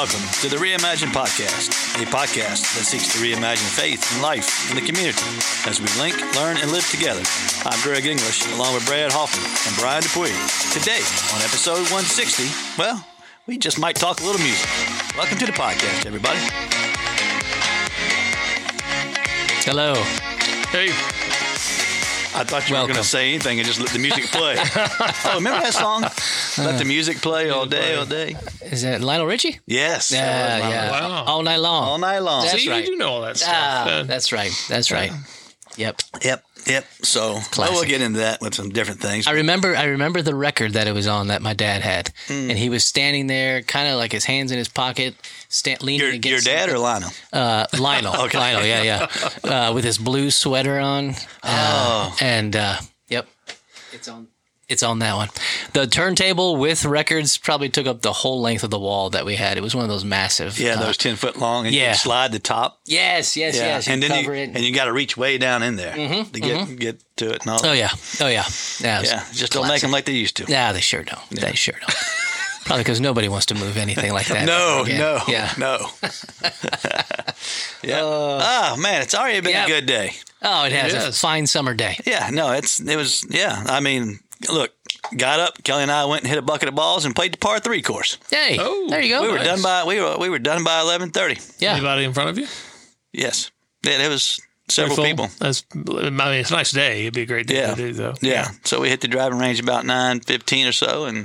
Welcome to the Reimagine Podcast, a podcast that seeks to reimagine faith and life in the community as we link, learn, and live together. I'm Greg English, along with Brad Hoffman and Brian Dupuy. Today, on episode 160, well, we just might talk a little music. Welcome to the podcast, everybody. Hello. Hey. I thought you were going to say anything and just let the music play. Oh, remember that song? Let the music play all day, all day. Is that Lionel Richie? Yes. Yeah. Wow. All night long. All night long. That's See, right. you do know all that stuff. That's right. That's right. Yep. Yep. So we'll get into that with some different things. I remember the record that it was on that my dad had, and he was standing there, kind of like his hands in his pocket, leaning against. Your dad or Lionel? Lionel. Okay. Lionel. Yeah. With his blue sweater on. And yep, It's on that one. The turntable with records probably took up the whole length of the wall that we had. It was one of those massive. Yeah, those 10-foot long, and you can slide the top. Yes. And then you got to reach way down in there to get to it. And all Oh yeah. Yeah. Just don't make them like they used to. Yeah, they sure don't. Yeah. They sure don't. Probably because nobody wants to move anything like that. No. Yeah. Oh man, it's already been a good day. Oh, it has a fine summer day. Yeah. No, it was. Yeah. I mean, look, got up. Kelly and I went and hit a bucket of balls and played the par 3 course. Hey, there you go. We were done by we were done by 11:30. Yeah. Anybody in front of you? Yes. Yeah, there was several people. It's a nice day. It'd be a great day to do, though. Yeah. So we hit the driving range about 9:15 or so, and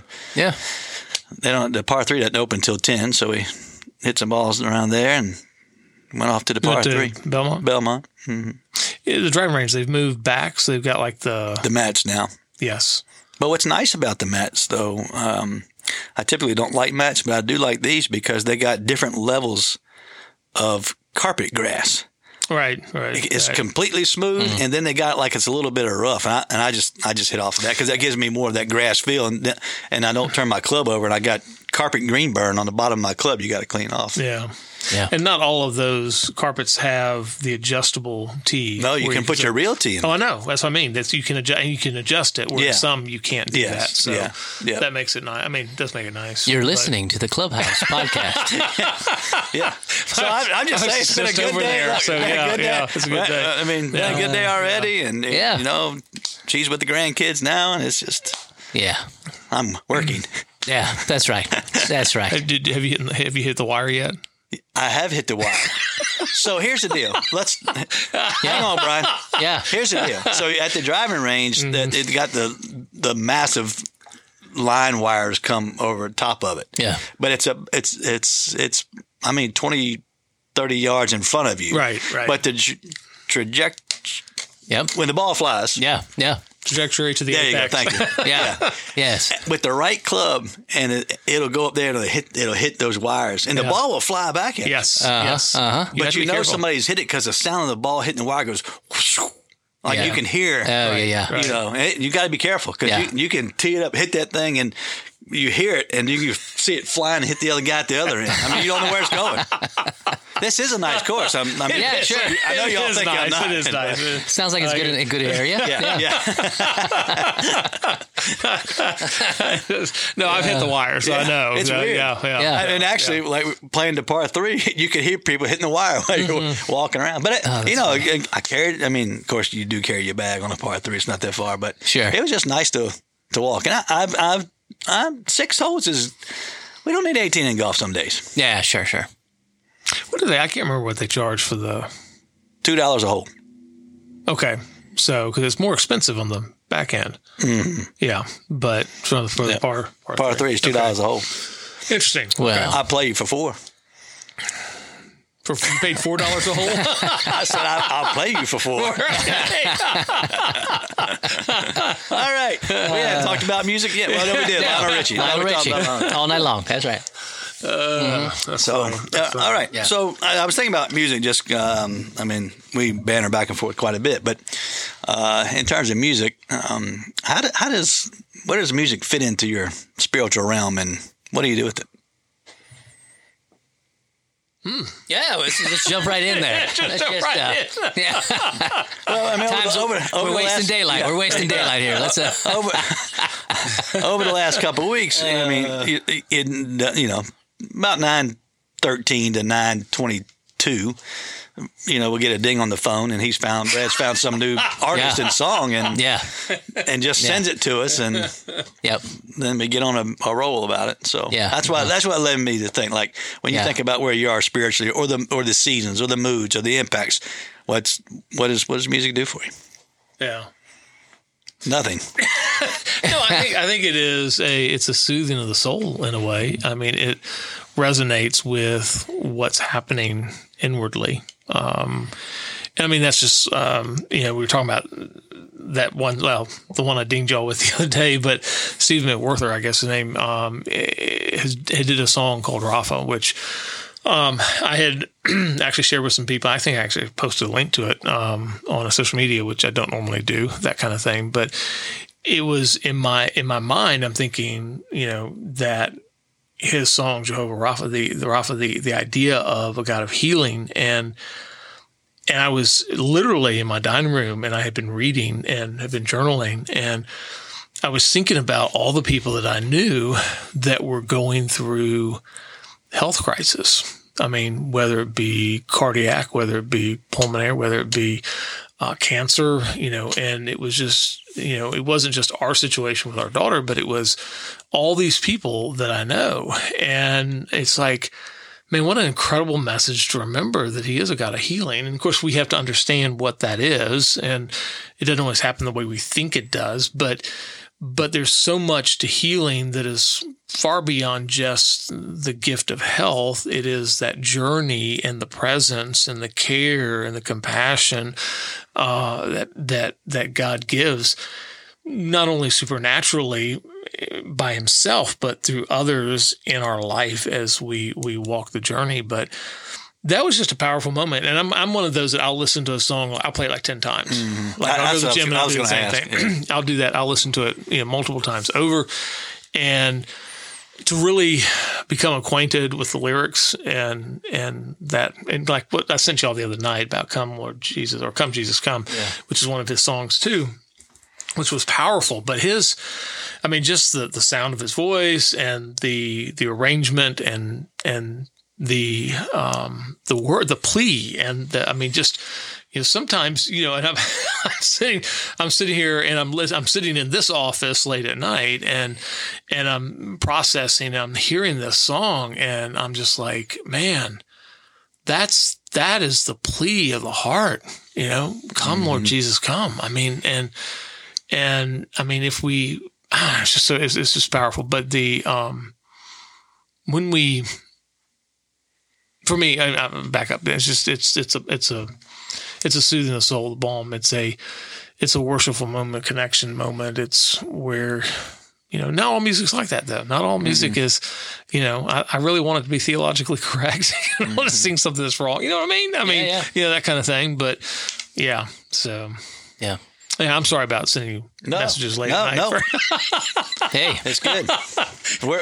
the par 3 doesn't open until 10, so we hit some balls around there and went off to the par 3. Belmont. Mm-hmm. Yeah, the driving range, they've moved back, so they've got like the mats now. Yes. But what's nice about the mats, though, I typically don't like mats, but I do like these because they got different levels of carpet grass. Right. It's completely smooth, and then they got like it's a little bit of rough, and I just hit off of that because that gives me more of that grass feel, and I don't turn my club over, and I got carpet green burn on the bottom of my club. You got to clean off. Yeah. And not all of those carpets have the adjustable tee. No, you can put your real tee in. Oh, I know. That's what I mean. You can adjust it. Where some you can't do that. So that makes it nice. I mean, it does make it nice. You're listening to the Clubhouse podcast. Yeah. So I'm just saying it's been a good day. It's a good day. I mean, a good day already, and you know, she's with the grandkids now, and it's just I'm working. Yeah, that's right. That's right. Have you hit the wire yet? I have hit the wire. So here's the deal. Hang on, Brian. Yeah. Here's the deal. So at the driving range, it got the massive line wires come over top of it. Yeah. But it's 20, 30 yards in front of you. Right. But the trajectory. Yep. When the ball flies. Yeah. Trajectory to the there apex. You go. Thank you. Yeah. Yes. With the right club, and it'll go up there and it'll hit those wires, and the ball will fly back at you. Yes. But you know somebody's hit it because the sound of the ball hitting the wire goes whoosh, like you can hear. Oh yeah. You know, you got to be careful because you can tee it up, hit that thing, and you hear it, and you see it flying and hit the other guy at the other end. I mean, you don't know where it's going. This is a nice course. I mean, yeah, sure. I know y'all think nice. I'm not. It is nice. Sounds like it's a good area. Yeah. No, I've hit the wire, so I know. It's weird. Yeah. And actually, like playing the par 3, you could hear people hitting the wire while you're walking around. But funny. I carried. I mean, of course, you do carry your bag on a par 3. It's not that far, but it was just nice to walk. And I've 6 holes is. We don't need 18 in golf some days. Yeah, sure. What do they? I can't remember what they charge for the $2 a hole. Okay, so because it's more expensive on the back end. Mm-hmm. Yeah, but for the par 3 is $2 a hole. Interesting. Well, I play you for $4. You paid $4 a hole? I said I'll play you for $4. All right. We haven't talked about music yet. Well, no, we did. Lionel Richie. All night long. That's right. All right. Yeah. So I was thinking about music. Just, we banter back and forth quite a bit. But in terms of music, where does music fit into your spiritual realm, and what do you do with it? Yeah, let's jump right in there. Yeah. Well, we're wasting daylight. Yeah. We're wasting daylight here. Let's over the last couple of weeks. I mean, about 13 to 9:22, we'll get a ding on the phone, and Brad's found some new artist and song, and just sends it to us, and then we get on a roll about it. So that's what led me to think, like, when you think about where you are spiritually, or the seasons, or the moods, or the impacts, what does music do for you? Yeah. Nothing. No, I think it's a soothing of the soul in a way. I mean, it resonates with what's happening inwardly. I mean, that's just, we were talking about that one, the one I dinged y'all with the other day, but Stephen McWhorter, I guess his name, did a song called Rafa, which I had actually shared with some people. I think I actually posted a link to it on a social media, which I don't normally do, that kind of thing. But it was in my mind, I'm thinking, that his song Jehovah Rapha, the idea of a God of healing, and I was literally in my dining room, and I had been reading and had been journaling, and I was thinking about all the people that I knew that were going through health crisis. I mean, whether it be cardiac, whether it be pulmonary, whether it be cancer, and it was just, it wasn't just our situation with our daughter, but it was all these people that I know. And it's like, man, what an incredible message to remember that he is a God of healing. And of course, we have to understand what that is. And it doesn't always happen the way we think it does, but there's so much to healing that is far beyond just the gift of health. It is that journey and the presence and the care and the compassion that God gives, not only supernaturally by himself, but through others in our life as we walk the journey. But that was just a powerful moment. And I'm one of those that I'll listen to a song, I'll play it like 10 times. Mm-hmm. Like I'll go to the gym and I'll do the same thing. I'll do that. I'll listen to it multiple times over. And to really become acquainted with the lyrics and like what I sent y'all the other night about Come Lord Jesus, or Come Jesus Come, which is one of his songs too, which was powerful. But just the sound of his voice and the arrangement and the word, the plea, and sometimes, and I'm sitting here and I'm sitting in this office late at night and I'm processing, I'm hearing this song and I'm just like, man, that is the plea of the heart, come Lord Jesus, come. If we, it's just powerful. But when we, for me, I back up. It's a soothing the soul, the balm. It's a worshipful moment, connection moment. It's where, not all music's like that though. Not all music is, I really want it to be theologically correct. I don't want to sing something that's wrong. You know what I mean? That kind of thing. But yeah, so. Yeah. Yeah, I'm sorry about sending you messages late at night. No. Hey, it's good. We're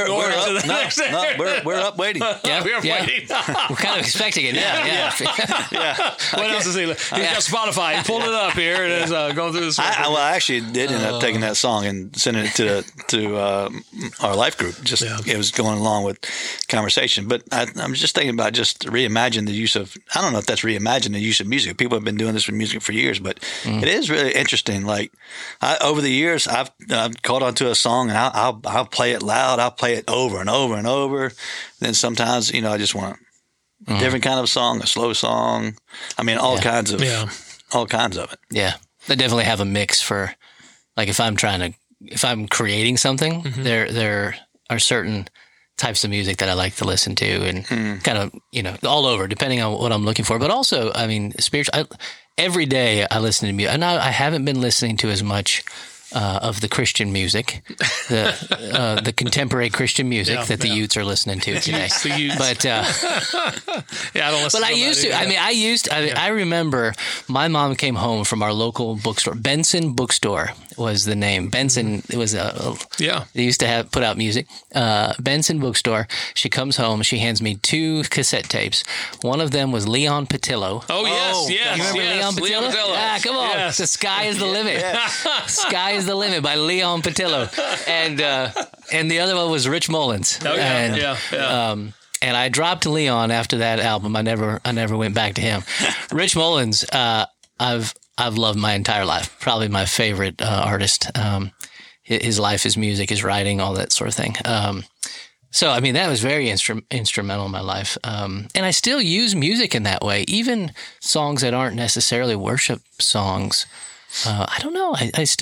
up waiting. Yeah, we're waiting. We're kind of expecting it now. Yeah. What else is he? He's got Spotify. He pulled it up here and is going through this. I actually did end up taking that song and sending it to our life group. It was going along with conversation. But I'm just thinking about just reimagine the use of. I don't know if that's reimagine the use of music. People have been doing this with music for years, but it is really interesting. Like over the years, I've caught onto a song and I'll play it loud. I'll play it over and over and over. Then sometimes, I just want a different kind of song, a slow song. All kinds of it. Yeah, I definitely have a mix for, like, if I'm creating something, there are certain types of music that I like to listen to and kind of, all over, depending on what I'm looking for. But also, spiritual. Every day I listen to music, and I haven't been listening to as much of the Christian music, the contemporary Christian music that the youths are listening to today. But I don't listen. But I used to. I remember my mom came home from our local bookstore. Benson Bookstore was the name. Benson. It was They used to put out music. Benson Bookstore. She comes home. She hands me 2 cassette tapes. One of them was Leon Patillo. Oh yes. You remember Leon Patillo? Yeah, come on. Yes. The Sky is the Limit. Sky is the Limit by Leon Patillo, and the other one was Rich Mullins. and I dropped Leon after that album. I never went back to him. Rich Mullins, I've loved my entire life. Probably my favorite artist. His life, his music, his writing, all that sort of thing. So, I mean, that was very instrumental in my life. And I still use music in that way, even songs that aren't necessarily worship songs. I don't know.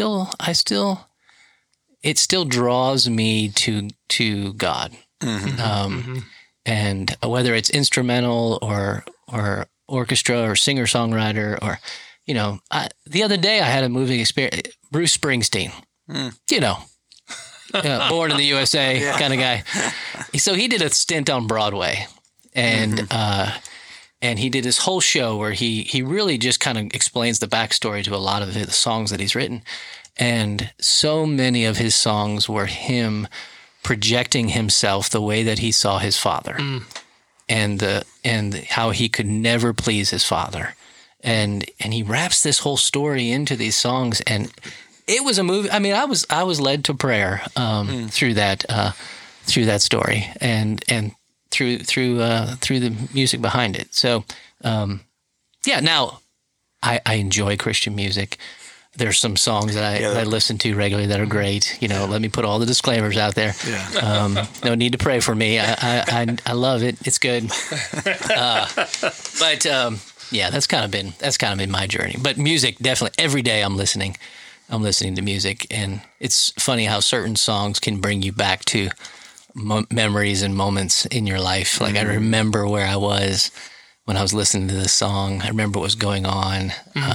It still draws me to God. Mm-hmm. And whether it's instrumental or orchestra or singer-songwriter or, the other day I had a movie experience, Bruce Springsteen, born in the USA kind of guy. So he did a stint on Broadway, and he did this whole show where he really just kind of explains the backstory to a lot of the songs that he's written. And so many of his songs were him projecting himself the way that he saw his father, and how he could never please his father. And he wraps this whole story into these songs, and it was a movie. I mean, I was led to prayer through that story and through the music behind it. So now I enjoy Christian music. There's some songs that I listen to regularly that are great. Let me put all the disclaimers out there. Yeah. No need to pray for me. I love it. It's good. But that's kind of been my journey. But music, definitely every day I'm listening to music, and it's funny how certain songs can bring you back to memories and moments in your life. Like I remember where I was when I was listening to this song. I remember what was going on.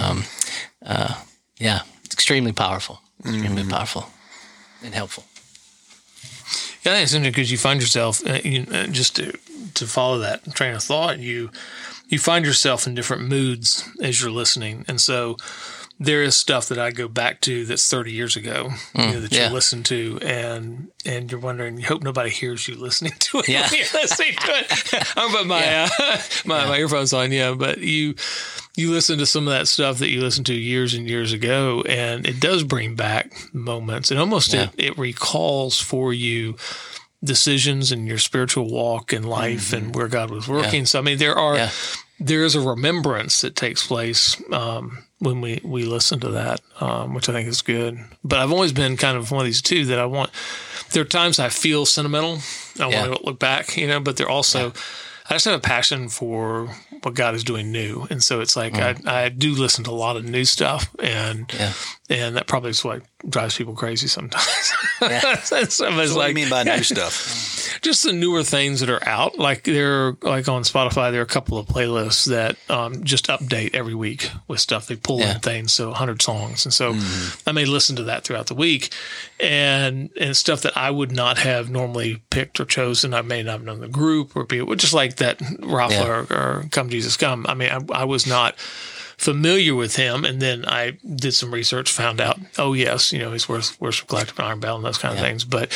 It's extremely powerful. Extremely powerful and helpful. Yeah, I think it's interesting because you find yourself, just to follow that train of thought, you find yourself in different moods as you're listening. And so there is stuff that I go back to that's 30 years ago that you listen to, and you're wondering, you hope nobody hears you listening to it when you're listening to it. I'm putting my earphones on, but you listen to some of that stuff that you listened to years and years ago, and it does bring back moments. And almost it recalls for you decisions in your spiritual walk in life and where God was working. So, I mean, there is a remembrance that takes place when we listen to that, which I think is good. But I've always been kind of one of these two that there are times I feel sentimental. I want to look back, but they're also, I just have a passion for what God is doing new. And so it's like, I do listen to a lot of new stuff, and that probably is what drives people crazy sometimes. So what do you mean by new stuff? Just the newer things that are out. Like on Spotify, there are a couple of playlists that just update every week with stuff. They pull in things, so 100 songs. And so I may listen to that throughout the week, and stuff that I would not have normally picked or chosen. I may not have known the group or just like that Rafa or Come Jesus Come. I mean, I was not familiar with him, and then I did some research, found out, he's Worship Collective and Iron Bell and those kind of things. But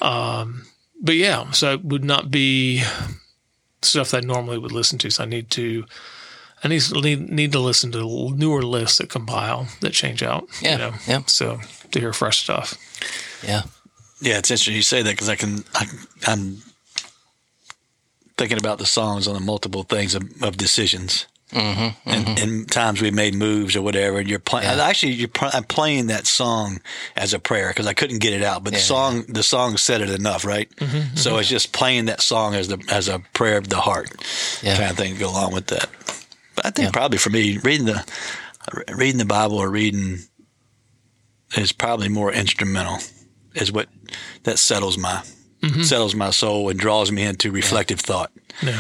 so it would not be stuff that I normally would listen to. So I need to listen to newer lists that compile, that change out. So to hear fresh stuff. Yeah, it's interesting you say that, because I'm thinking about the songs on the multiple things of decisions. And times we made moves or whatever, and you're playing. I'm playing that song as a prayer because I couldn't get it out. But the song said it enough, right? So it's just playing that song as a prayer of the heart, kind of thing to go along with that. But I think probably for me, reading the Bible or reading is probably more instrumental. Is what that settles my soul and draws me into reflective thought.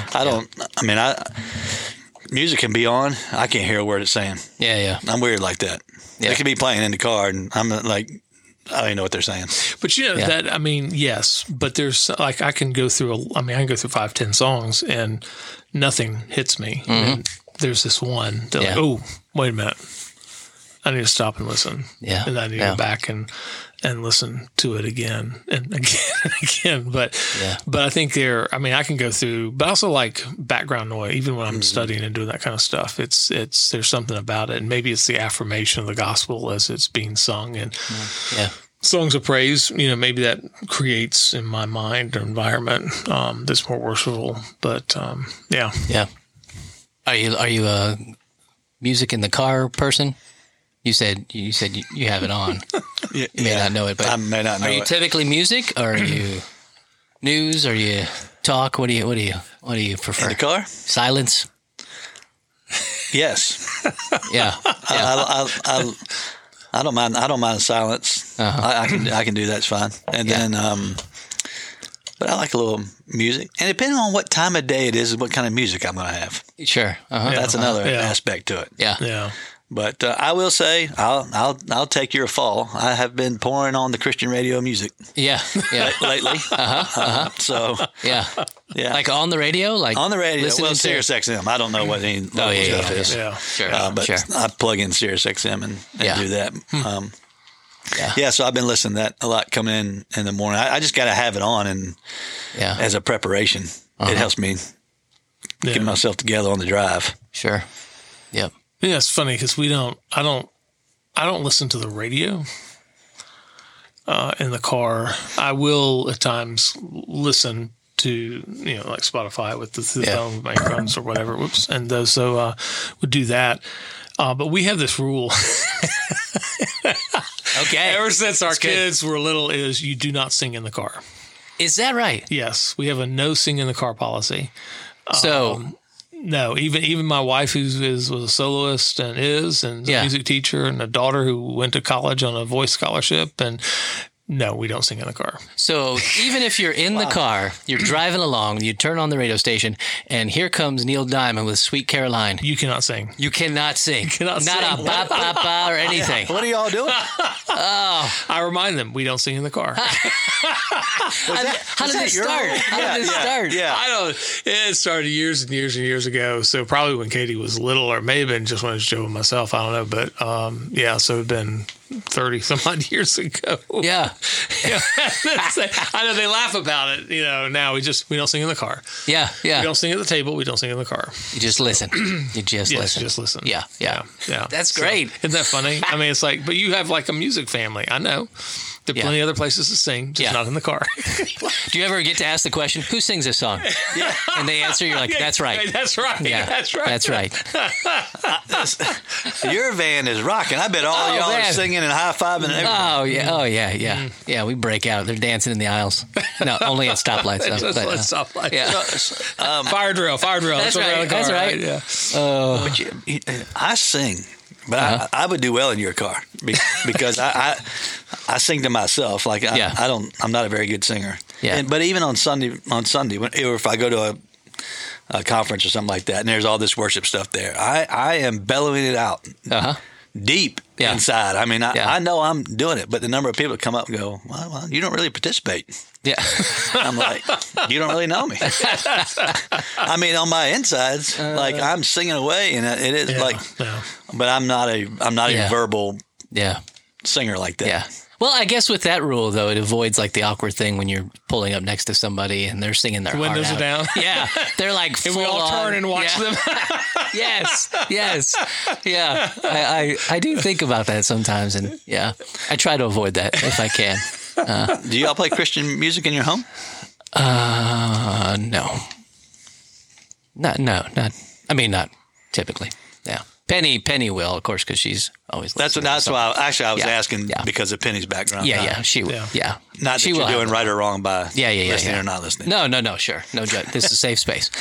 Music can be on. I can't hear a word it's saying. I'm weird like that. They could be playing in the car, and I'm like, I don't even know what they're saying. But that, I mean, yes. But there's like, I can go through 5-10 songs, and nothing hits me. And there's this one that like, oh, wait a minute, I need to stop and listen. And I need to go back and listen to it again and again and again. But I think I can go through, but I also like background noise, even when I'm studying and doing that kind of stuff. There's something about it. And maybe it's the affirmation of the gospel as it's being sung. And songs of praise, maybe that creates in my mind an environment that's more worshipful. But yeah. Are you a music in the car person? You said you have it on. You may not know it, but I may not know Are you it. typically music, or are you news? Or are you talk? What do you prefer? In the car? Silence. Yes. Yeah. I don't mind. I don't mind silence. I can do that. It's fine. And then, but I like a little music. And depending on what time of day it is what kind of music I'm going to have. Sure. That's another aspect to it. Yeah. But I will say, I'll take your fall. I have been pouring on the Christian radio music. Yeah. Lately. So Yeah. Like on the radio, on the radio. listening Well, to- Sirius XM. I don't know what any local stuff is. Yeah. Sure. But sure. I plug in Sirius XM and do that. So I've been listening to that a lot coming in the morning. I just got to have it on, and as a preparation, it helps me get myself together on the drive. Sure. Yep. Yeah, it's funny because I don't listen to the radio in the car. I will at times listen to like Spotify with the phone microphones or whatever. Whoops, and those would do that. But we have this rule. Okay. Ever since our kids were little, is you do not sing in the car. Is that right? Yes, we have a no sing in the car policy. So. No, even my wife, was a soloist and a music teacher, and a daughter who went to college on a voice scholarship, and no, we don't sing in the car. So even if you're in the car, you're driving along, you turn on the radio station, and here comes Neil Diamond with Sweet Caroline. You cannot sing. You cannot sing. Cannot Not sing. a ba ba ba or anything. What are y'all doing? I remind them we don't sing in the car. How did it start? How did it start? Yeah. I don't. It started years and years and years ago. So probably when Katie was little, or maybe been just when I was Joe and myself. I don't know, but so it'd been 30 some odd years ago. Yeah. I know they laugh about it. Now we don't sing in the car. Yeah. We don't sing at the table. We don't sing in the car. You just listen. You just listen. Just listen. Yeah. That's So, great. isn't that funny? I mean, it's like, but you have like a music family. I know. There are plenty of other places to sing, just not in the car. Do you ever get to ask the question, who sings this song? Yeah. And they answer, you're like, that's right. That's right. Yeah. That's right. That's right. Your van is rocking. I bet all y'all are singing and high-fiving and everything. Oh, yeah. Oh, yeah. Yeah. Yeah. We break out. They're dancing in the aisles. No, only at stoplights. Though, but, stoplights. Yeah. Fire drill. That's right. That's right. Yeah. But I sing, but I would do well in your car because I sing to myself. Like I'm not a very good singer. Yeah. But even on Sunday, or if I go to a conference or something like that, and there's all this worship stuff there, I am bellowing it out deep inside. I mean, I know I'm doing it, but the number of people that come up and go, well, you don't really participate. Yeah. I'm like, you don't really know me. I mean, on my insides, like I'm singing away, and it is but I'm not a verbal singer like that. Yeah. Well, I guess with that rule, though, it avoids like the awkward thing when you're pulling up next to somebody and they're singing their windows heart are out. down. Yeah. They're like and full we all turn and watch them. Yes. Yeah. I do think about that sometimes, and I try to avoid that if I can. Do y'all play Christian music in your home? No. Not. I mean, not typically. Yeah. Penny will, of course, because she's always listening. That's why I was asking because of Penny's background. Yeah, she will. Yeah. Not that you're doing right or wrong by listening or not listening. No, sure. No judge. This is a safe space.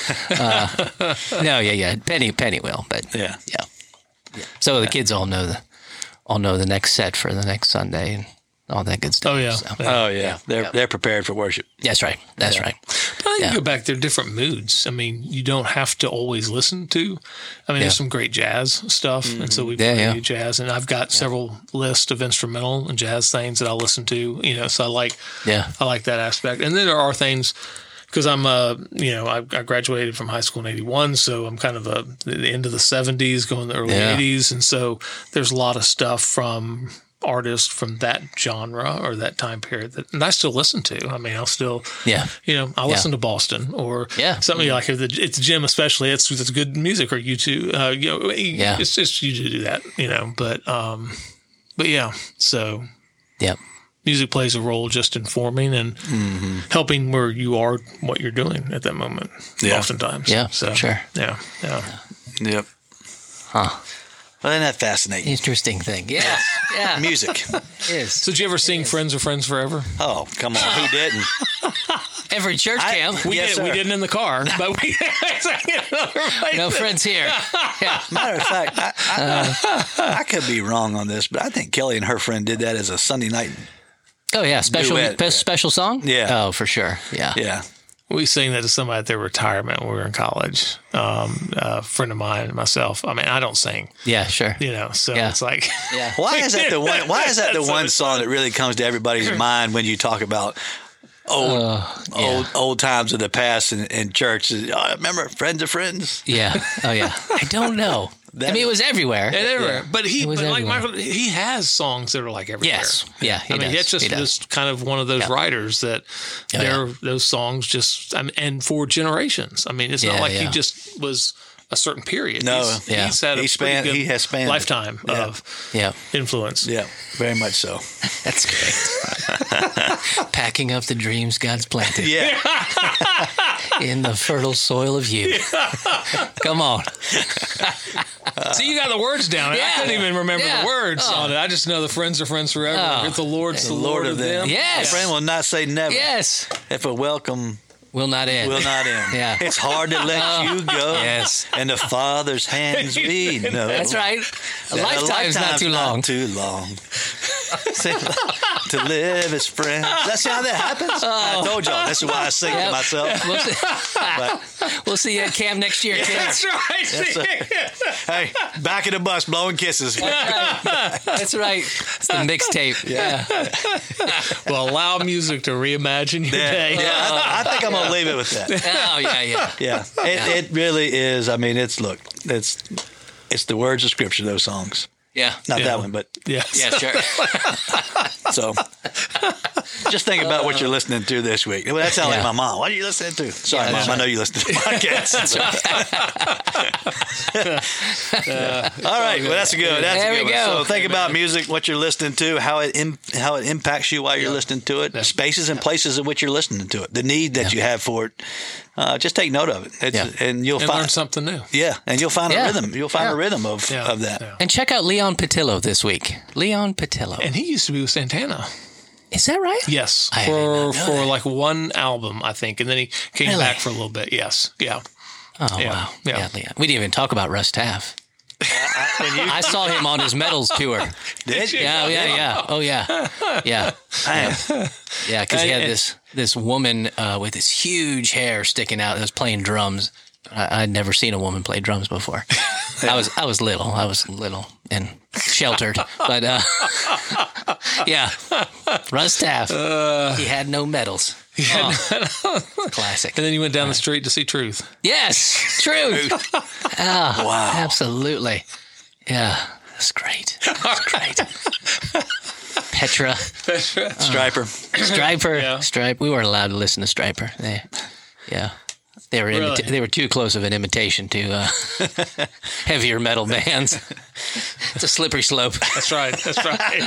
Penny will, but yeah. So the kids all know the next set for the next Sunday and all that good stuff. Oh yeah. So. They're prepared for worship. That's right. Right. But I think you go back, there are different moods. I mean, you don't have to always listen to. I mean, there's some great jazz stuff, and so we play jazz. And I've got several lists of instrumental and jazz things that I'll listen to. So I like that aspect. And then there are things, because I'm I graduated from high school in '81, so I'm kind of the end of the '70s, going to the early '80s, and so there's a lot of stuff from artists from that genre or that time period and I still listen to. I mean, I'll still, I'll listen to Boston or something like if it's Jim, especially. It's good music, or U2. It's just you do that, but yeah. So music plays a role just in forming and helping where you are, what you're doing at that moment. Yeah. Oftentimes. Yeah, So, sure. Yeah. Yep. Huh. Well, isn't that fascinating? Interesting thing. Yeah. Yeah. Music. It is. So did you ever sing Friends or Friends Forever? Oh, come on. Who didn't? Every church camp. We Yes, did. We sir. didn't in the car, but we No friends here. Yeah. Matter of fact, I could be wrong on this, but I think Kelly and her friend did that as a Sunday night. Oh, yeah. Duet. Special song? Yeah. Oh, for sure. Yeah. Yeah. We sang that to somebody at their retirement when we were in college. A friend of mine and myself. I mean, I don't sing, Yeah, sure. so Yeah. it's like, Yeah. Why is that the one? Why is that the one song that really comes to everybody's mind when you talk about old times of the past in church? I remember Friends of Friends. Yeah. Oh, yeah. I don't know. I mean, it was everywhere. everywhere. But It was like everywhere. Michael, he has songs that are like everywhere. Yes. Yeah. I mean, does. it's just kind of one of those writers that those songs just, and for generations. I mean, it's not like he just was a certain period. No. He's had He has spanned lifetime of influence. Yeah, very much so. That's great. Packing up the dreams God's planted Yeah. in the fertile soil of you. Come on. So you got the words down. Yeah. I couldn't even remember Yeah. the words on it. I just know the friends are friends forever. Oh. If the Lord's the Lord of them. Yes. A friend will not say never. Yes. If a welcome Will not end. will not end. Yeah. It's hard to let you go. Yes. And the Father's hands we know. That's right. A that lifetime's not too long. Not too long. To live as friends. That's how that happens. I told y'all. This is why I sing to Yep. myself. We'll see, But, we'll see you at camp next year, kids. That's right. yes, sir. Hey, back of the bus, blowing kisses. That's right. It's the mixtape. Yeah. Well, allow music to reimagine your day. Yeah, I think I'm gonna leave it with that. Oh, yeah. Yeah, it really is. I mean, it's the words of Scripture. Those songs, Yeah. not that one, but Yes. Yeah, sure. so. Just think about what you're listening to this week. Well, that sounds like my mom. What are you listening to? Sorry, Yeah, Mom. that's I know you listen to the podcast. All right. Well, that's good. That's There a good we one. go. So think about music, what you're listening to, how it impacts you while you're listening to it, spaces and places in which you're listening to it, the need that you have for it. Just take note of it, and you'll And find learn something new. Yeah, and you'll find a rhythm. You'll find a rhythm of that. Yeah. And check out Leon Patillo this week. Leon Patillo. And he used to be with Santana. Is that right? Yes, I did not know for that. like one album, I think, and then he came Really? back for a little bit. Yes, yeah. Oh, Yeah. wow. Yeah. Leon. We didn't even talk about Russ Taff. I saw him on his medals tour. Did you? Yeah. Oh, yeah. Yeah. Man. Yeah, because he had this woman with this huge hair sticking out that was playing drums. I'd never seen a woman play drums before. I was little. And sheltered. But yeah, Russ Taff. He had no medals. Classic. And then he went down the street to see Truth. Yes, Truth. Wow. Absolutely. Yeah, that's great. That's great. Petra. Striper. Striper. Yeah. Stripe. We weren't allowed to listen to Striper. They were Really? they were too close of an imitation to heavier metal bands. It's a slippery slope. That's right. That's right.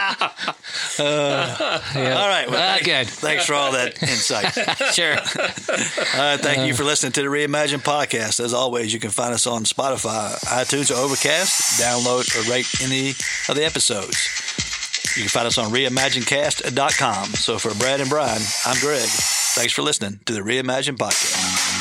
All right. Well, Good. Thanks for all that insight. Sure. Thank you for listening to the Reimagine podcast. As always, you can find us on Spotify, iTunes, or Overcast. Download or rate any of the episodes. You can find us on reimaginecast.com. So for Brad and Brian, I'm Greg. Thanks for listening to the Reimagine podcast.